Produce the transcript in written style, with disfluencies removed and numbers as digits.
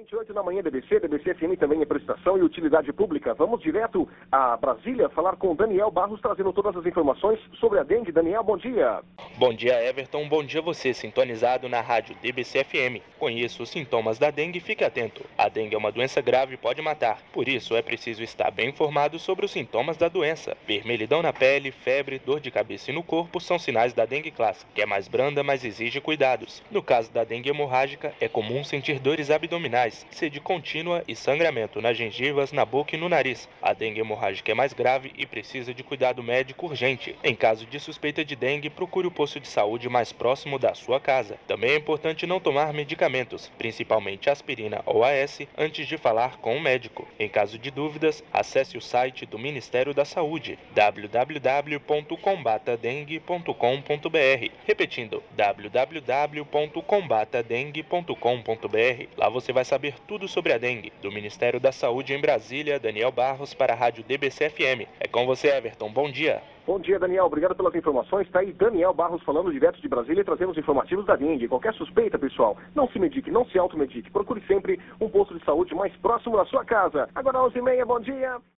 28 da manhã, DBC FM também é prestação e utilidade pública. Vamos direto a Brasília falar com Daniel Barros, trazendo todas as informações sobre a dengue. Daniel, bom dia. Bom dia, Everton. Bom dia você, sintonizado na rádio DBC FM. Conheça os sintomas da dengue e fique atento. A dengue é uma doença grave e pode matar. Por isso, é preciso estar bem informado sobre os sintomas da doença. Vermelhidão na pele, febre, dor de cabeça e no corpo são sinais da dengue clássica, que é mais branda, mas exige cuidados. No caso da dengue hemorrágica, é comum sentir dores abdominais, sede contínua e sangramento nas gengivas, na boca e no nariz. A dengue hemorrágica é mais grave e precisa de cuidado médico urgente. Em caso de suspeita de dengue, procure o posto de saúde mais próximo da sua casa. Também é importante não tomar medicamentos, principalmente aspirina ou AS, antes de falar com o médico. Em caso de dúvidas, acesse o site do Ministério da Saúde, www.combatadengue.com.br. Repetindo, www.combatadengue.com.br. Lá você vai saber tudo sobre a dengue. Do Ministério da Saúde em Brasília, Daniel Barros para a Rádio DBC FM. É com você, Everton. Bom dia. Bom dia, Daniel. Obrigado pelas informações. Está aí Daniel Barros falando direto de Brasília e trazendo os informativos da dengue. Qualquer suspeita, pessoal, não se medique, não se automedique. Procure sempre um posto de saúde mais próximo da sua casa. Agora, 11h30, bom dia.